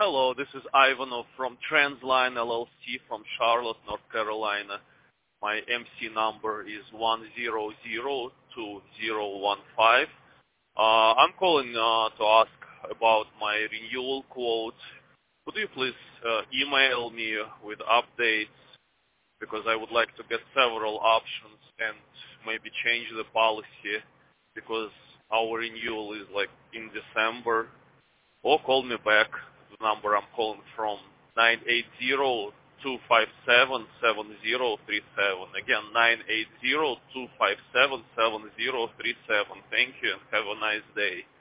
Hello, this is Ivanov from Transline LLC from Charlotte, North Carolina. My MC number is 1002015. I'm calling to ask about my renewal quote. Could you please email me with updates, because I would like to get several options and maybe change the policy, because our renewal is like in December. Or call me back. The number I'm calling from 980-257-7037. Again, 980-257-7037. Thank you and have a nice day.